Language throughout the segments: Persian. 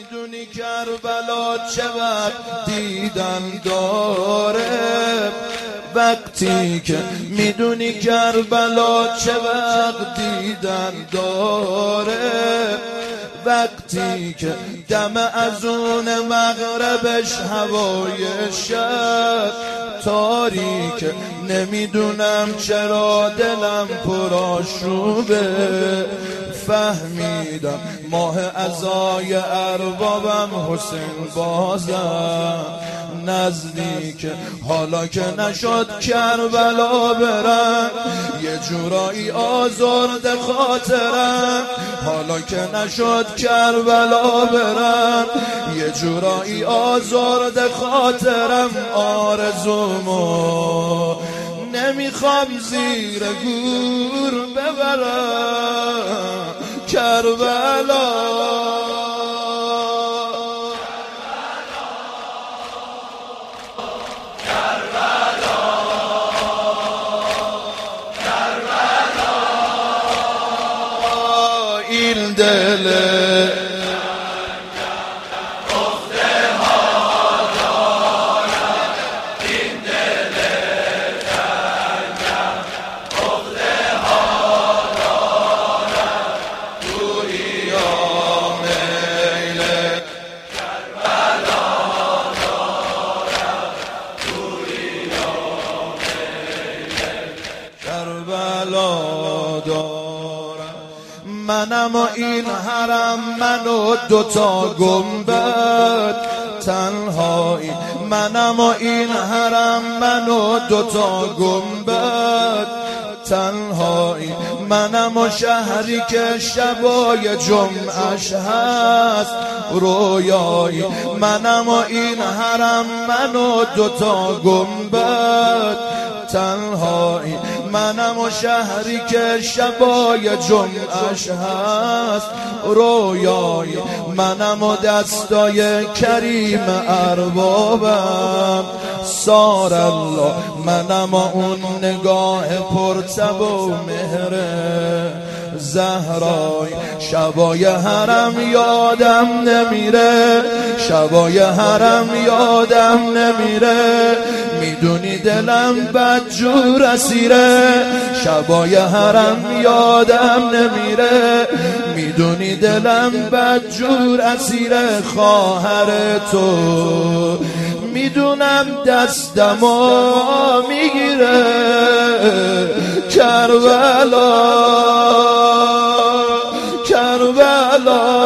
میدونی کربلا چه وقت دیدن داره، وقتی که میدونی کربلا چه وقت دیدن داره، وقتی که دم از اون مغربش هوای شب تاریک، نمیدونم چرا دلم پرآشوبه، فهمیدم ماه عزای اربابم حسین بازم نزدیک، حالا که نشد کربلا برم یه جورایی آزرده خاطرم، حالا که نشد کربلا برم یه جورایی آزرده خاطرم، آرزومو نمیخوام زیر گور ببرم کربلا. این دل منم و این حرم، من و دوتا گنبد تنهایی، منم و این حرم، من و دوتا گنبد تنهایی، منم و شهری که شبای جمعش هست رویایی، منم و این حرم، من و دوتا گنبد تنهایی، منم و شهری که شبای جمعش هست رویایی، منم و دستای کریم اربابم سار الله، منم و اون نگاه پرتب و مهر زهرای، شبای حرم یادم نمیره، شبای حرم یادم نمیره، میدونی دلم بدجور اسیره، شبای حرم یادم نمیره، میدونی دلم بدجور اسیره، خواهر تو میدونم دستمو میگیره کربلا کربلا.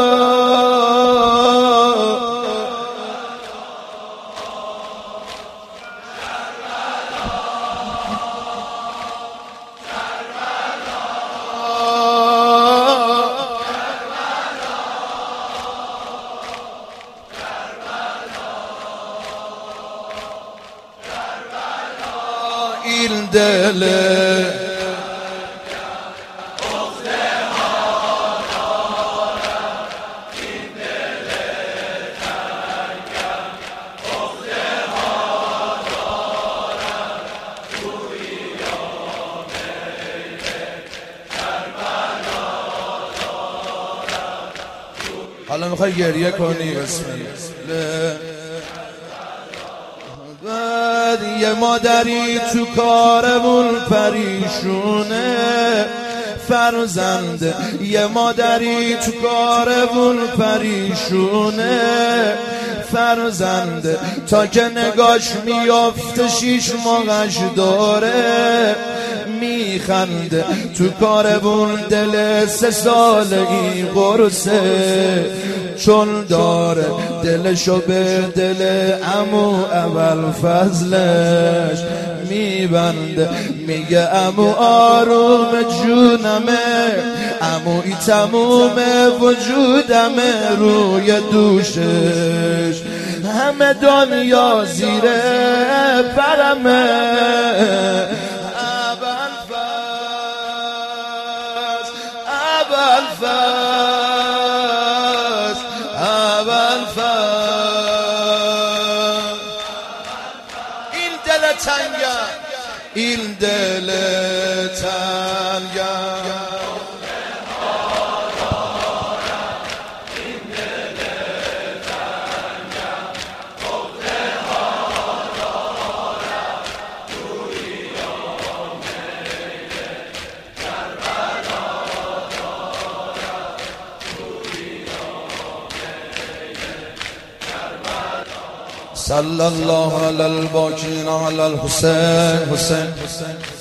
این دل حالا میخوای گریه کنی بسم الله. بعد یه مادری تو کارمون پریشونه فرزند، یه مادری تو کارمون پریشونه فرزند، تا که نگاش میافته 6 ماهش داره میخنده، تو کارمون دل 3 سالگی قرصه، چون داره دلشو به دل عمو اول فضلش میبنده، میگه عمو آروم جونمه، عموی تموم وجودمه، روی دوشش همه دنیا زیره پرمه، این دل تنگم صلی الله علی الباکین علی الحسین